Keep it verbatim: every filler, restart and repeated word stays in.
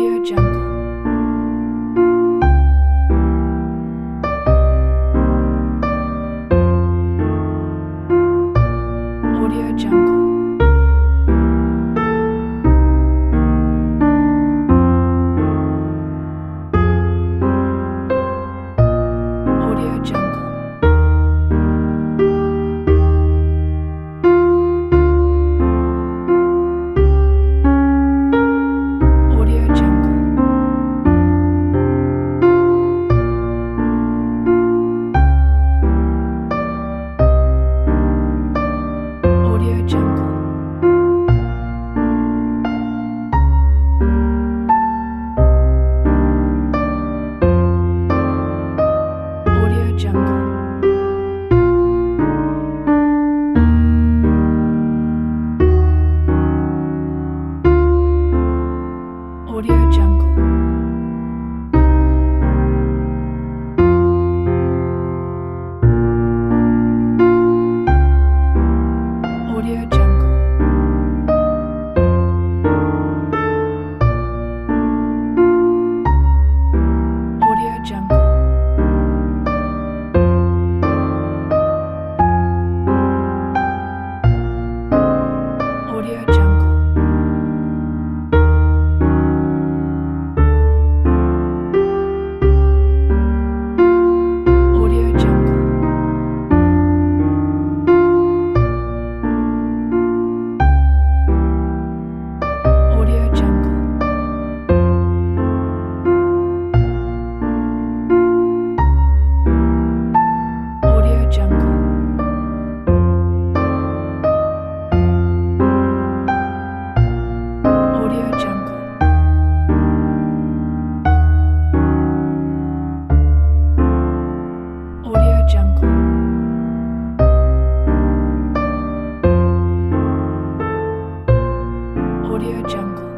Audio Jungle. Audio Jungle. Audio Jungle. Audio Jungle. Audio Jungle. Audio Jungle. Audio Jungle. Audio Jungle. Audio Jungle. Audio Jungle. Audio Jungle. Audio Jungle. Audio Jungle. Audio Jungle. Audio Jungle. Audio Jungle.